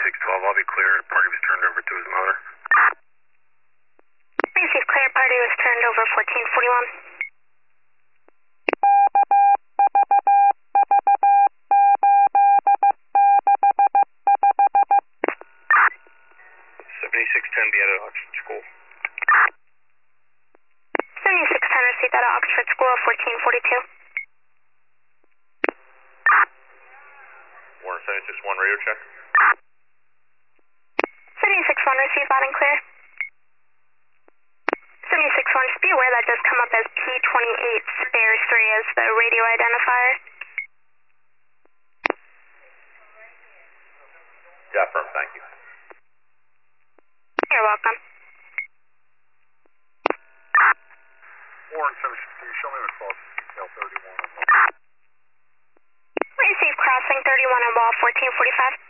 7612, I'll be clear. The party was turned over to his mother. Receive clear, party was turned over 1441. 7610, be at Oxford School. 7610, received at Oxford School, 1442. Warren 761, radio check. 761, received loud and clear. 761, just be aware that does come up as P28 spares 3 as the radio identifier. Yeah, firm, thank you. You're welcome. Warren 760, show me the cross detail 31 on wall. Receive crossing 31 on wall 1445.